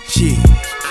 Yeah.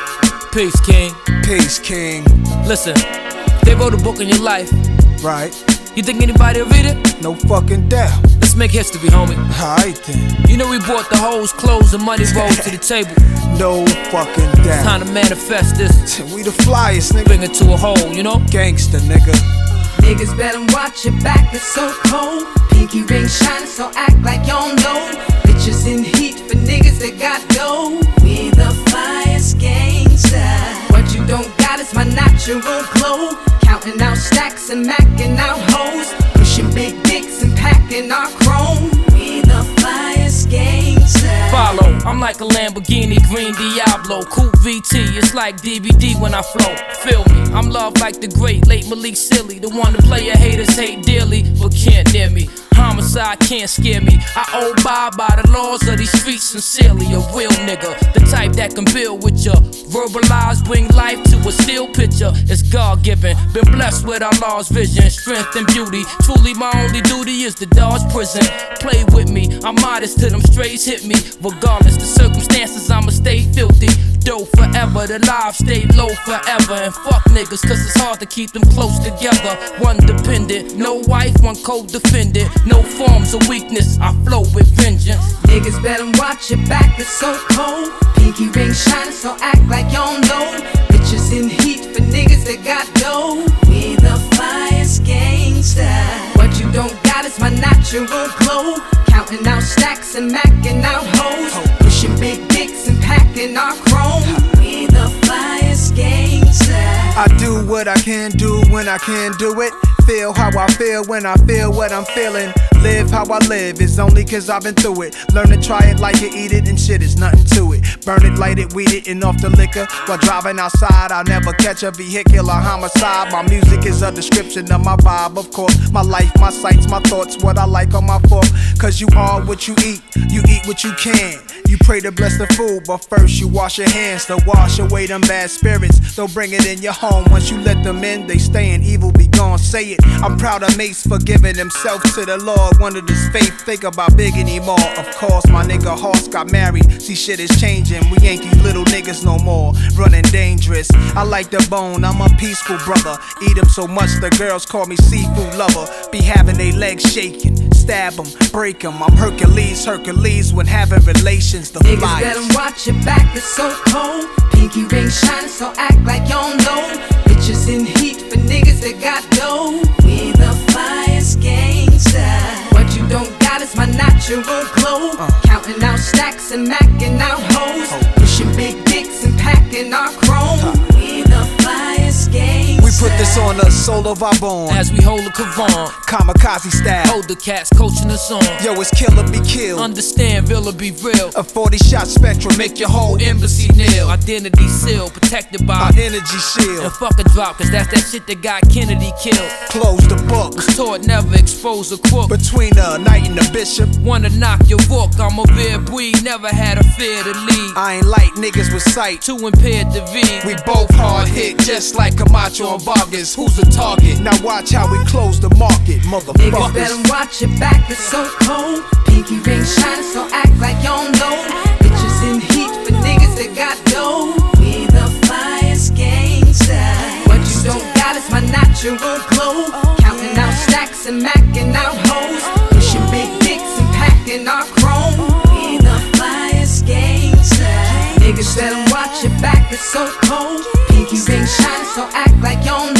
Peace, King. Peace, King. Listen, they wrote a book in your life. Right. You think anybody will read it? No fucking doubt. Let's make history, homie. Alright then. You know we brought the hoes, clothes, and money rolls to the table. No fucking doubt. Time to manifest this. We the flyest, nigga. Bring it to a hole, you know? Gangsta, nigga. Niggas better watch your back, it's so cold. Pinky ring shining, so act like you don't know. Bitches in heat for niggas that got dough. We the flyest gangsta. What you don't got is my natural glow. Counting out stacks and macking out hoes. Pushing big dicks and packing our chrome. We the flyest gangsta. Follow, I'm like a Lamborghini, green Diablo. Coupe VT, it's like DVD when I flow. Feel me, I'm loved like the great late Malik Silly. The one the player haters hate dearly, but can't near me. Homicide can't scare me. I abide by the laws of these streets sincerely. A real nigga, the type that can build with ya. Verbalize, bring life to a still picture. It's God-given, been blessed with Allah's vision, strength and beauty. Truly my only duty is to dodge prison. Play with me, I'm modest till them strays hit me. Regardless the circumstances, I'ma stay filthy. Dope forever, the lives stay low forever. And fuck niggas, cause it's hard to keep them close together. One dependent, no wife, one co-defendant. No forms of weakness, I flow with vengeance. Niggas better watch your back, it's so cold. Pinky ring shining, so act like you don't know. Bitches in heat for niggas that got dough. We the flyest gangsta. What you don't got is my natural glow. Counting out stacks and macking out hoes. Pushing big dicks and packing our chrome. We the flyest gangsta. I do what I can do when I can do it. Feel how I feel when I feel what I'm feeling. Live how I live, it's only cause I've been through it. Learn to try it like you eat it and shit is nothing to it. Burn it, light it, weed it, and off the liquor. While driving outside, I'll never catch a vehicular homicide. My music is a description of my vibe, of course. My life, my sights, my thoughts, what I like on my fork. Cause you are what you eat what you can. You pray to bless the food, but first you wash your hands to wash away them bad spirits. Don't bring it in your home, once you let them in, they stay in evil, be gone, say it. I'm proud of Mace for giving himself to the Lord. Wanted his faith, think about big anymore. Of course, my nigga Hoss got married. See, shit is changing. We ain't these little niggas no more. Running dangerous. I like the bone, I'm a peaceful brother. Eat him so much the girls call me seafood lover. Be having they legs shaking. Stab them, break them. I'm Hercules when having relations. The niggas flyers. better watch your back, it's so cold. Pinky ring shining, so act like you don't know. Bitches in heat for niggas that got dough. We the flyest gangsta. What you don't got is my natural glow. Counting out stacks and macking out hoes. Pushing big dicks and packing our chrome. We the flyest gangsta. We put this on the soul of our bone. As we hold a Kavan, Kamikaze style. hold the cats coaching us on. Yo, it's kill or be killed. Understand, real or be real. A 40-shot spectrum Make your whole embassy kneel. Identity sealed, protected by our energy shield. and fuck a drop, cause that's that shit that got Kennedy killed. Close the book. Was taught never expose a crook. Between the knight and the bishop. Wanna knock your walk, I'm a rare breed, never had a fear to lead. I ain't like niggas with sight. Too impaired to read. We both hard hit, just like Camacho and Vargas. Who's the target? Now watch how we close the market, Niggas motherfuckers. better watch your back, it's so cold. Pinky ring shining, so act like you don't know. Bitches in heat for niggas that got dough. We the flyest gangsta. What you don't got is my natural glow. Counting out stacks and macking out hoes. Pushing big dicks and packing our chrome. We the flyest gangsta. Niggas better watch your back, it's so cold. Pinky ring shining, so act like you don't know.